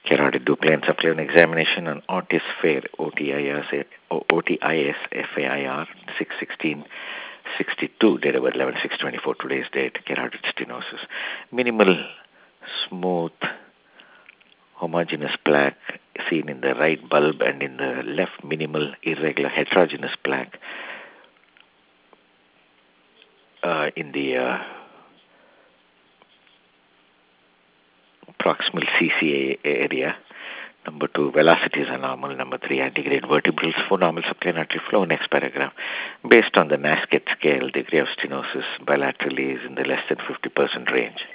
Carotid Duplin and subclavian examination on Otis Fair, Otis FAIR, 6/16/62, date of birth 11/6/24, today's date, carotid stenosis. Minimal, smooth, homogeneous plaque seen in the right bulb and in the left minimal, irregular, heterogeneous plaque in the proximal CCA area. Number 2, velocities are normal. Number 3, antegrade vertebrals. 4, normal subclavian artery flow. Next paragraph. Based on the NASCAT scale, degree of stenosis bilaterally is in the less than 50% range.